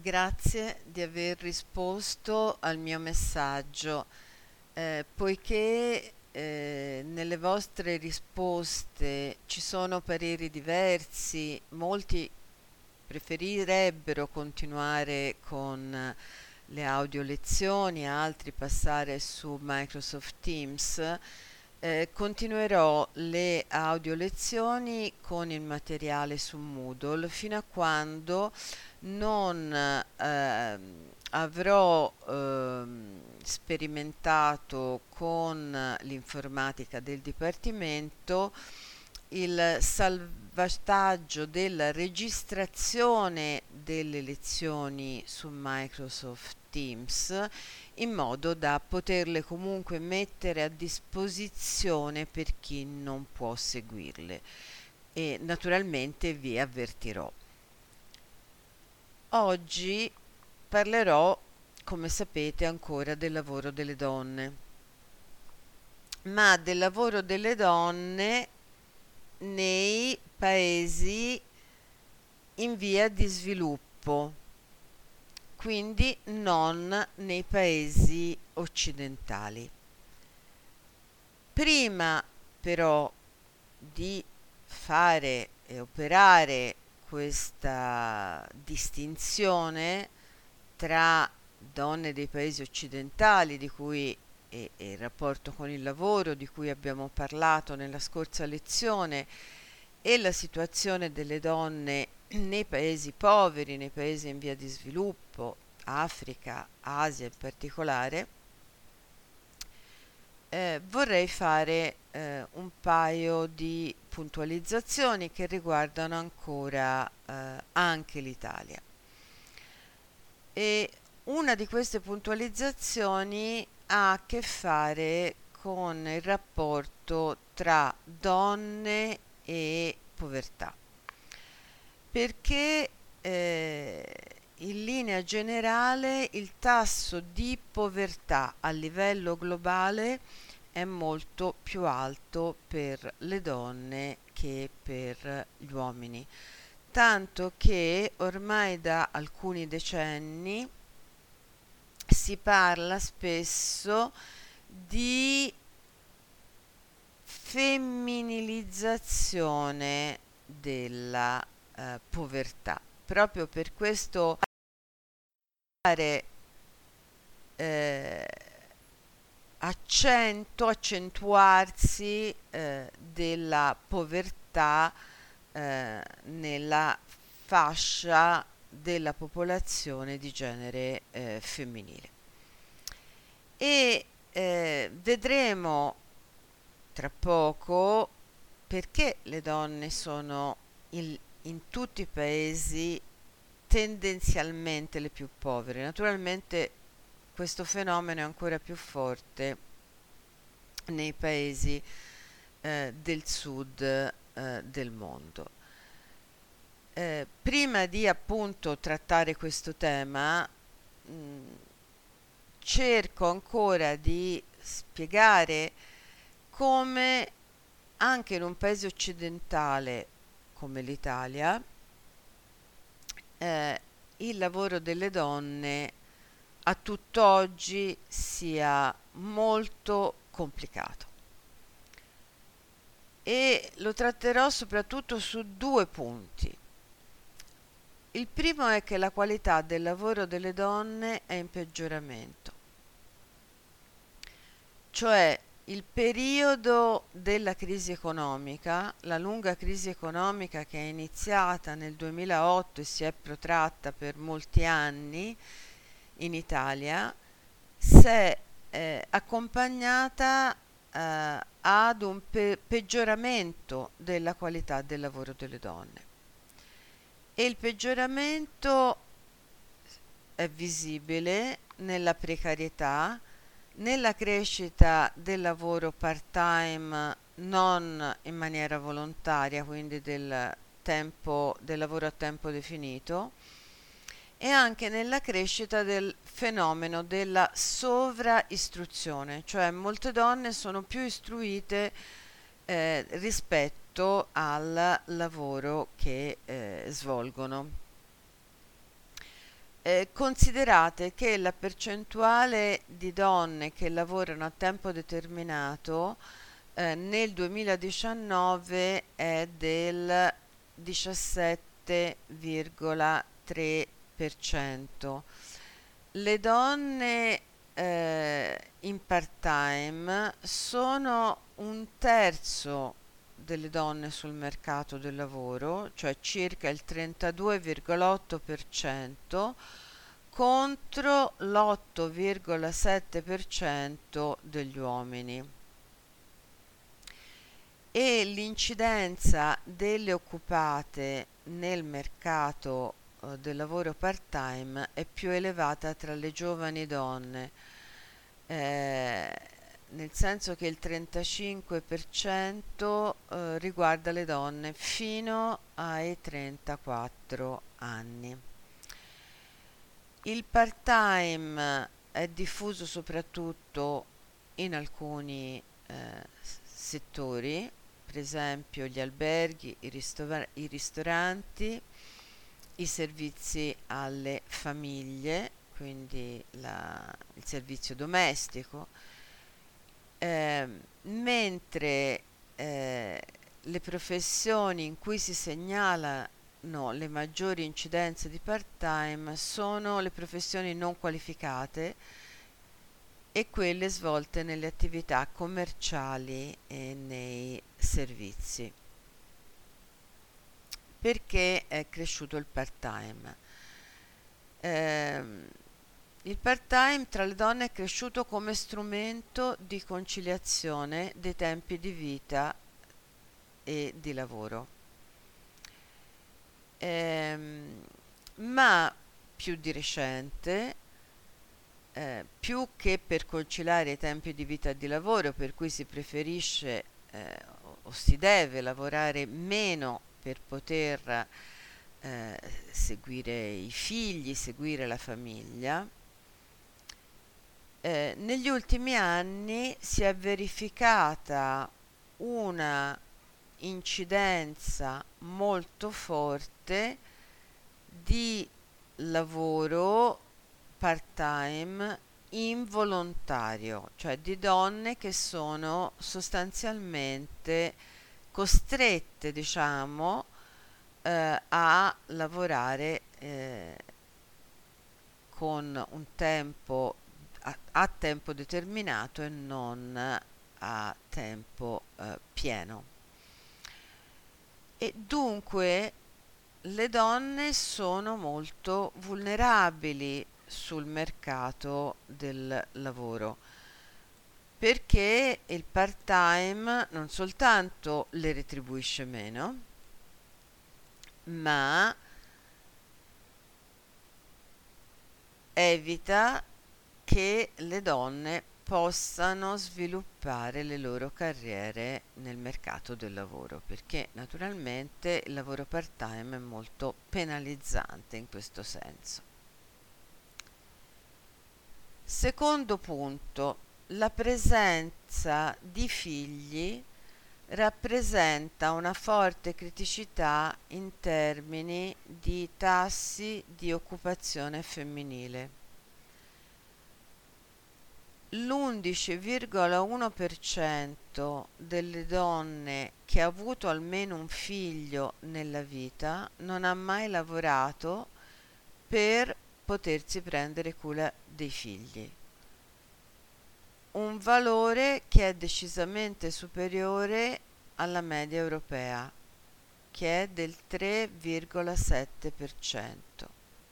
Grazie di aver risposto al mio messaggio, poiché nelle vostre risposte ci sono pareri diversi, molti preferirebbero continuare con le audio lezioni, altri passare su Microsoft Teams. Continuerò le audio lezioni con il materiale su Moodle fino a quando non avrò sperimentato con l'informatica del dipartimento il salvataggio della registrazione delle lezioni su Microsoft Teams in modo da poterle comunque mettere a disposizione per chi non può seguirle e naturalmente vi avvertirò. Oggi parlerò, come sapete, ancora del lavoro delle donne, ma del lavoro delle donne nei paesi in via di sviluppo, quindi non nei paesi occidentali. Prima però di fare e operare questa distinzione tra donne dei paesi occidentali di cui e il rapporto con il lavoro di cui abbiamo parlato nella scorsa lezione e la situazione delle donne nei paesi poveri, nei paesi in via di sviluppo, Africa, Asia in particolare, vorrei fare un paio di puntualizzazioni che riguardano ancora anche l'Italia. E una di queste puntualizzazioni ha a che fare con il rapporto tra donne e povertà, perché in linea generale il tasso di povertà a livello globale è molto più alto per le donne che per gli uomini, tanto che ormai da alcuni decenni si parla spesso di femminilizzazione della povertà, proprio per questo eh, accentuarsi della povertà nella fascia della popolazione di genere femminile. E vedremo tra poco perché le donne sono in tutti i paesi tendenzialmente le più povere. Naturalmente questo fenomeno è ancora più forte nei paesi del sud del mondo. Prima di appunto trattare questo tema, cerco ancora di spiegare come anche in un paese occidentale come l'Italia il lavoro delle donne a tutt'oggi sia molto complicato e lo tratterò soprattutto su due punti. Il primo è che la qualità del lavoro delle donne è in peggioramento, cioè il periodo della crisi economica, la lunga crisi economica che è iniziata nel 2008 e si è protratta per molti anni in Italia, si è accompagnata ad un peggioramento della qualità del lavoro delle donne. E il peggioramento è visibile nella precarietà, nella crescita del lavoro part-time non in maniera volontaria, quindi del lavoro a tempo definito, e anche nella crescita del fenomeno della sovraistruzione, cioè molte donne sono più istruite rispetto al lavoro che svolgono. Considerate che la percentuale di donne che lavorano a tempo determinato nel 2019 è del 17,3%. Le donne in part-time sono un terzo delle donne sul mercato del lavoro, cioè circa il 32,8% contro l'8,7% degli uomini. E l'incidenza delle occupate nel mercato del lavoro part-time è più elevata tra le giovani donne, eh, nel senso che il 35% riguarda le donne fino ai 34 anni. Il part-time è diffuso soprattutto in alcuni settori, per esempio gli alberghi, i ristoranti, i servizi alle famiglie, quindi il servizio domestico, mentre le professioni in cui si segnalano le maggiori incidenze di part-time sono le professioni non qualificate e quelle svolte nelle attività commerciali e nei servizi. Perché è cresciuto il part-time? Ehm, il part-time tra le donne è cresciuto come strumento di conciliazione dei tempi di vita e di lavoro. Ehm, ma più di recente, più che per conciliare i tempi di vita e di lavoro, per cui si preferisce o si deve lavorare meno per poter seguire i figli, seguire la famiglia, negli ultimi anni si è verificata una incidenza molto forte di lavoro part-time involontario, cioè di donne che sono sostanzialmente costrette, diciamo, a lavorare con un tempo a tempo determinato e non a tempo pieno. E dunque le donne sono molto vulnerabili sul mercato del lavoro perché il part-time non soltanto le retribuisce meno, ma evita che le donne possano sviluppare le loro carriere nel mercato del lavoro, perché naturalmente il lavoro part-time è molto penalizzante in questo senso. Secondo punto, la presenza di figli rappresenta una forte criticità in termini di tassi di occupazione femminile. L'11,1% delle donne che ha avuto almeno un figlio nella vita non ha mai lavorato per potersi prendere cura dei figli. Un valore che è decisamente superiore alla media europea, che è del 3,7%.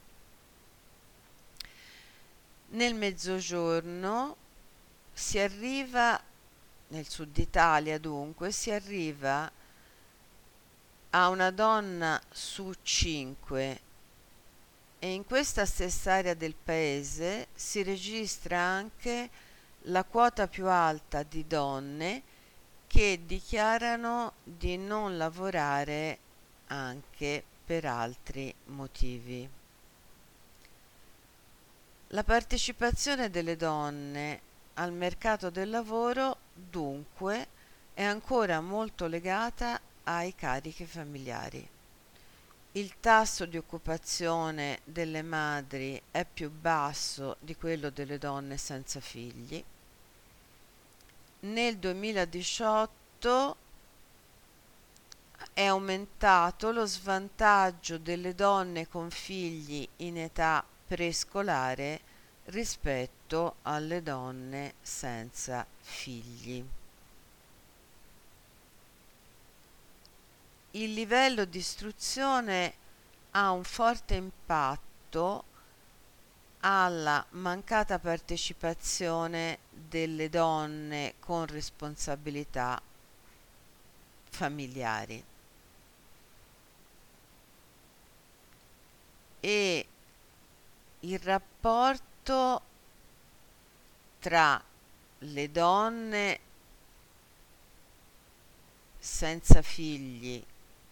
Nel mezzogiorno si arriva, nel sud Italia dunque, si arriva a una donna su 5 e in questa stessa area del paese si registra anche la quota più alta di donne che dichiarano di non lavorare anche per altri motivi. La partecipazione delle donne al mercato del lavoro, dunque, è ancora molto legata ai carichi familiari. il tasso di occupazione delle madri è più basso di quello delle donne senza figli. Nel 2018 è aumentato lo svantaggio delle donne con figli in età prescolare rispetto alle donne senza figli. Il livello di istruzione ha un forte impatto alla mancata partecipazione delle donne con responsabilità familiari e il rapporto tra le donne senza figli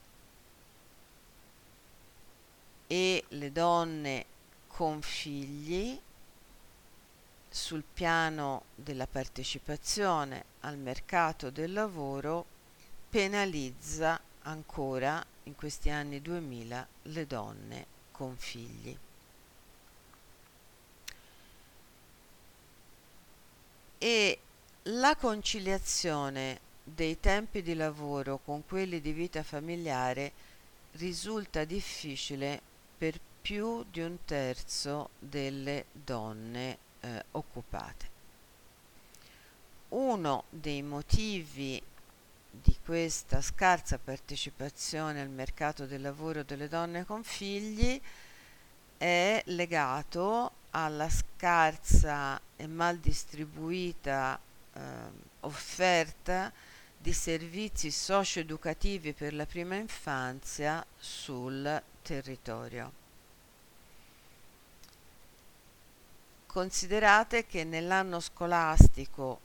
e le donne con figli sul piano della partecipazione al mercato del lavoro penalizza ancora in questi anni 2000 le donne con figli. E la conciliazione dei tempi di lavoro con quelli di vita familiare risulta difficile per più di un terzo delle donne occupate. Uno dei motivi di questa scarsa partecipazione al mercato del lavoro delle donne con figli è legato alla scarsa e mal distribuita offerta di servizi socio-educativi per la prima infanzia sul territorio. Considerate che nell'anno scolastico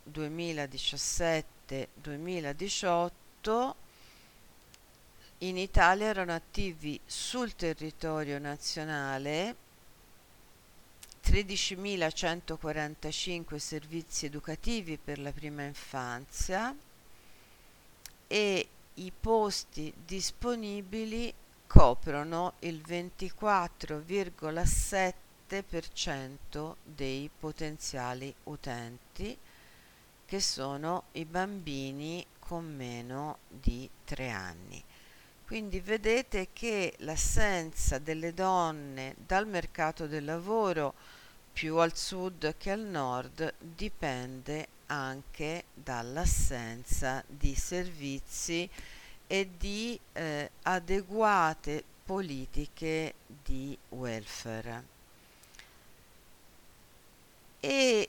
2017-2018 in Italia erano attivi sul territorio nazionale 13.145 servizi educativi per la prima infanzia e i posti disponibili coprono il 24,7% dei potenziali utenti, che sono i bambini con meno di 3 anni. Quindi vedete che l'assenza delle donne dal mercato del lavoro più al sud che al nord dipende anche dall'assenza di servizi e di adeguate politiche di welfare. E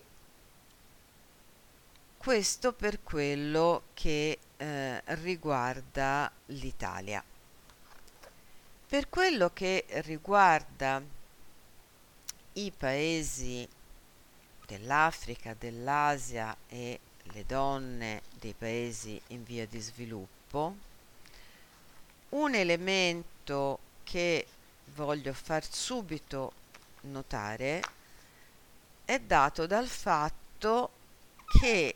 questo per quello che riguarda l'Italia. Per quello che riguarda i paesi dell'Africa, dell'Asia e le donne dei paesi in via di sviluppo, un elemento che voglio far subito notare è dato dal fatto che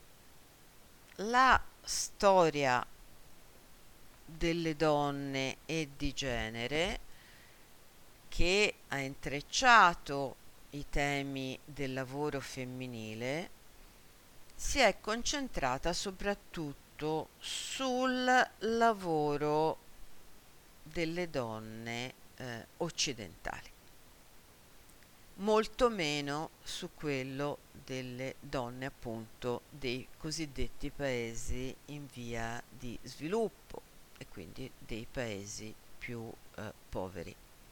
la storia delle donne e di genere, che ha intrecciato i temi del lavoro femminile, si è concentrata soprattutto sul lavoro delle donne occidentali, molto meno su quello delle donne appunto dei cosiddetti paesi in via di sviluppo e quindi dei paesi più poveri.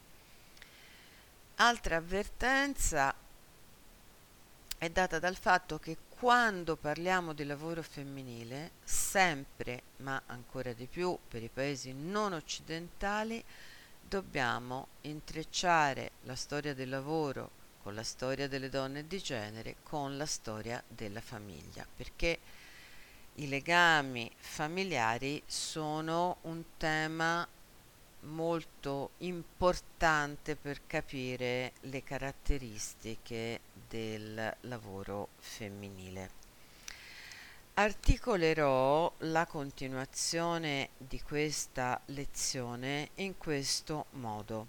Altra avvertenza è data dal fatto che quando parliamo di lavoro femminile, sempre, ma ancora di più per i paesi non occidentali, dobbiamo intrecciare la storia del lavoro con la storia delle donne di genere, con la storia della famiglia, perché i legami familiari sono un tema molto importante per capire le caratteristiche del lavoro femminile. Articolerò la continuazione di questa lezione in questo modo.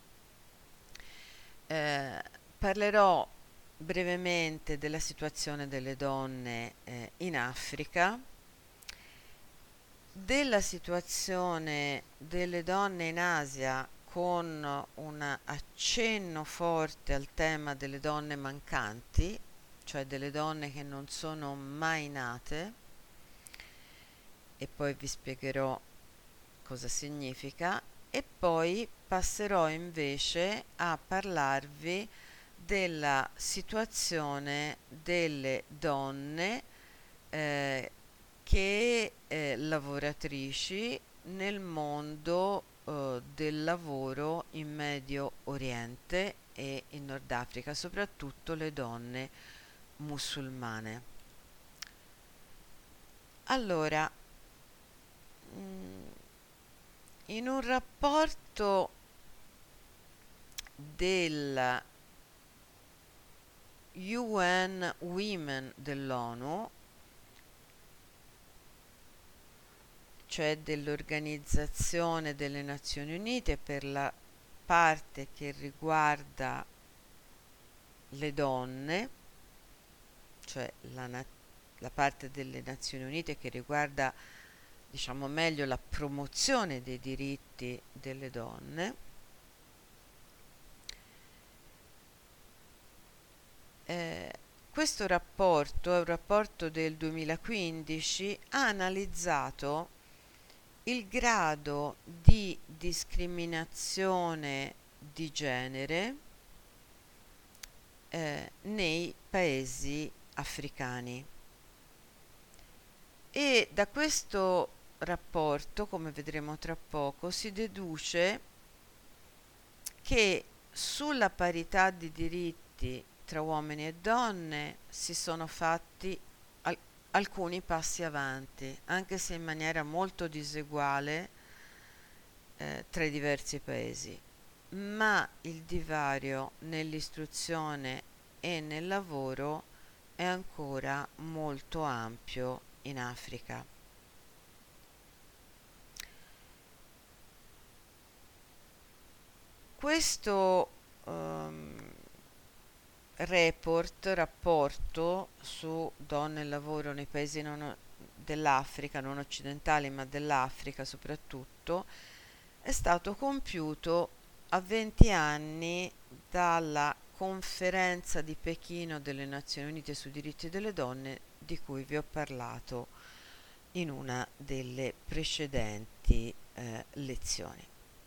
Eh, Parlerò brevemente della situazione delle donne in Africa, della situazione delle donne in Asia con un accenno forte al tema delle donne mancanti, cioè delle donne che non sono mai nate, e poi vi spiegherò cosa significa, e poi passerò invece a parlarvi della situazione delle donne eh, che lavoratrici nel mondo del lavoro in Medio Oriente e in Nord Africa, soprattutto le donne musulmane. Allora, in un rapporto del UN Women dell'ONU, cioè dell'Organizzazione delle Nazioni Unite per la parte che riguarda le donne, cioè la parte delle Nazioni Unite che riguarda, diciamo meglio, la promozione dei diritti delle donne. Eh, Questo rapporto è un rapporto del 2015, ha analizzato il grado di discriminazione di genere nei paesi africani. E da questo rapporto, come vedremo tra poco, si deduce che sulla parità di diritti tra uomini e donne si sono fatti alcuni passi avanti, anche se in maniera molto diseguale tra i diversi paesi, ma il divario nell'istruzione e nel lavoro è ancora molto ampio in Africa. Questo rapporto su donne e lavoro nei paesi dell'Africa, non occidentali ma dell'Africa soprattutto, è stato compiuto a 20 anni dalla conferenza di Pechino delle Nazioni Unite sui diritti delle donne di cui vi ho parlato in una delle precedenti lezioni.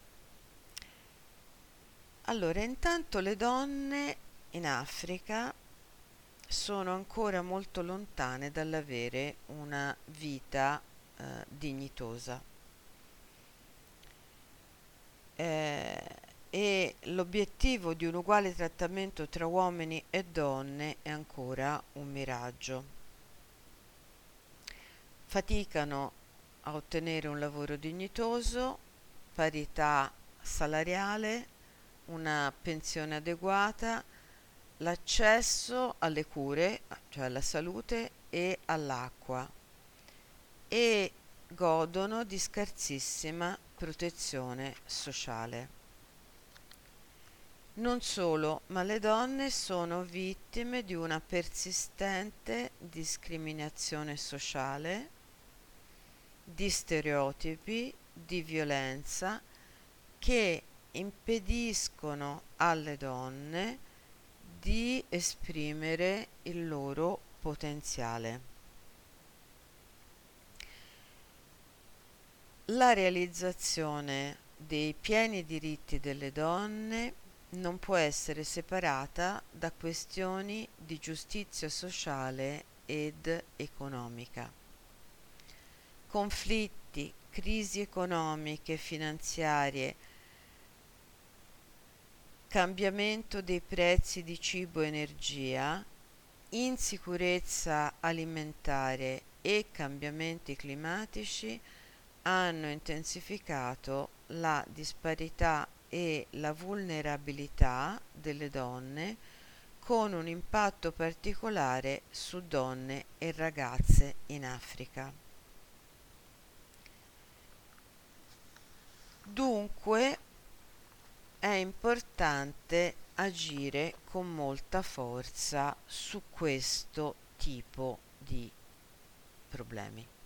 Allora, intanto le donne in Africa sono ancora molto lontane dall'avere una vita dignitosa. E l'obiettivo di un uguale trattamento tra uomini e donne è ancora un miraggio. Faticano a ottenere un lavoro dignitoso, parità salariale, una pensione adeguata, l'accesso alle cure, cioè alla salute e all'acqua, e godono di scarsissima protezione sociale. Non solo, ma le donne sono vittime di una persistente discriminazione sociale, di stereotipi, di violenza che impediscono alle donne di esprimere il loro potenziale. La realizzazione dei pieni diritti delle donne non può essere separata da questioni di giustizia sociale ed economica. Conflitti, crisi economiche e finanziarie, cambiamento dei prezzi di cibo e energia, insicurezza alimentare e cambiamenti climatici hanno intensificato la disparità e la vulnerabilità delle donne con un impatto particolare su donne e ragazze in Africa. Dunque è importante agire con molta forza su questo tipo di problemi.